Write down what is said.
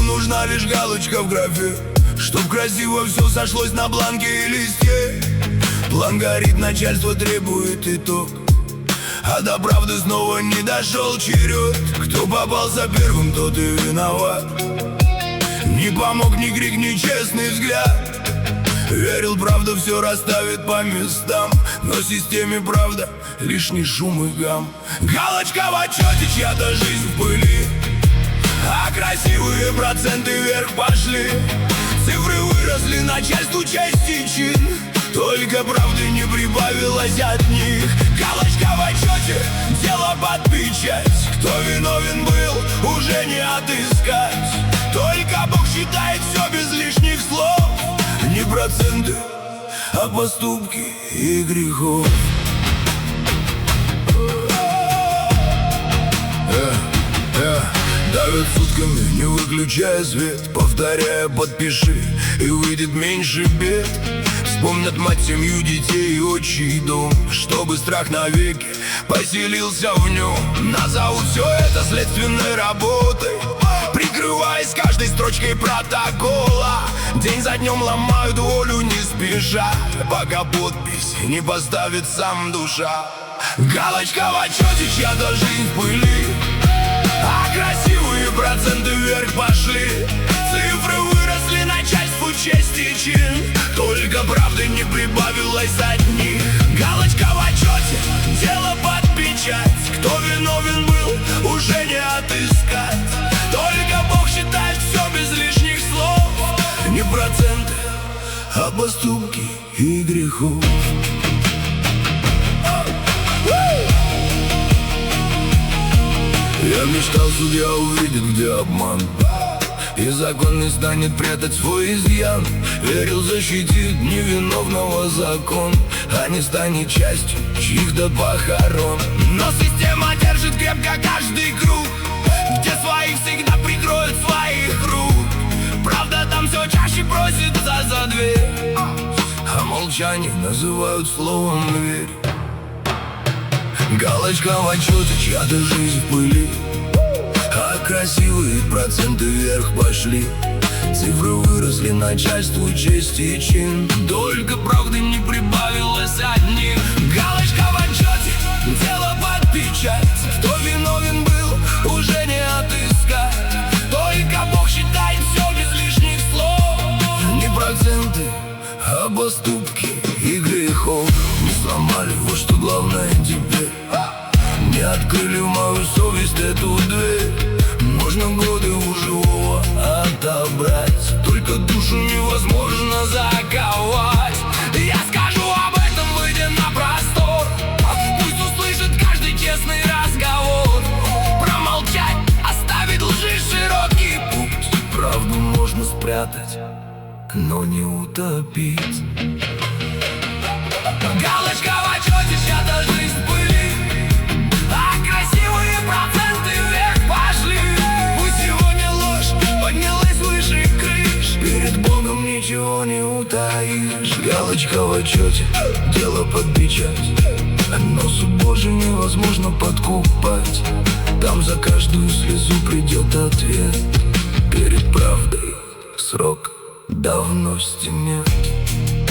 нужна лишь галочка в графе, чтоб красиво все сошлось на бланке и листе. План горит, начальство требует итог, а до правды снова не дошел черед. Кто попался первым, тот и виноват. Не помог ни крик, ни честный взгляд. Верил, правда все расставит по местам, но системе правда лишний шум и гам. Галочка в отчете, чья-то жизнь в пыли, а красивые проценты вверх пошли. Цифры выросли, начальству честь и чин, только правды не прибавилось от них. Галочка в отчете, дело под печать. Кто виновен был, уже не отыскать. Только Бог считает все без лишних слов. Не проценты, а поступки и грехов. Давят сутками, не выключая свет, повторяя «подпиши» и выйдет меньше бед. Вспомнят мать, семью, детей и отчий дом, чтобы страх навеки поселился в нем. Назовут все это следственной работой, прикрываясь каждой строчкой протокола. День за днем ломают волю не спеша, пока подпись не поставит сам душа. Галочка в отчете, чья-то жизнь в пыли, а красивые проценты вверх пошли. Цифры выросли, начальству честь и чин, только правды не прибавилось от них. Галочка в отчете, дело под печать. Кто виновен был, уже не отыскать. Только Бог считает все без лишних слов. Не проценты, а поступки и грехов. Я мечтал, судья увидит, где обман, и закон не станет прятать свой изъян. Верил, защитит невиновного закон, а не станет частью чьих-то похорон. Но система держит крепко каждый круг, где своих всегда прикроют своих рук. Правда там все чаще просится за дверь, а молчание называют словом «верь». Галочка в отчете, чья-то жизнь в пыли, а красивые проценты вверх пошли. Цифры выросли, начальству честь и чин, только правды не прибавилось от них. Галочка в отчете, дело под печать. Кто виновен был, уже не отыскать. Только Бог считает все без лишних слов. Не проценты, а поступки и грехов. Не сломали, вот что главное теперь. Не открыли в мою совесть эту дверь. Можно годы у живого отобрать, только душу невозможно заковать. Я скажу об этом, выйдя на простор, пусть услышит каждый честный разговор. Промолчать, оставить лжи широкий путь. Правду можно спрятать, но не утопить. Галочка в отчете, чья-то жизнь в пыли, а красивые проценты вверх пошли. Пусть сегодня ложь поднялась выше крыш, перед Богом ничего не утаишь. Галочка в отчете, дело под печать, но суд Божий невозможно подкупать. Там за каждую слезу придет ответ. Перед правдой срок давно стемнеет.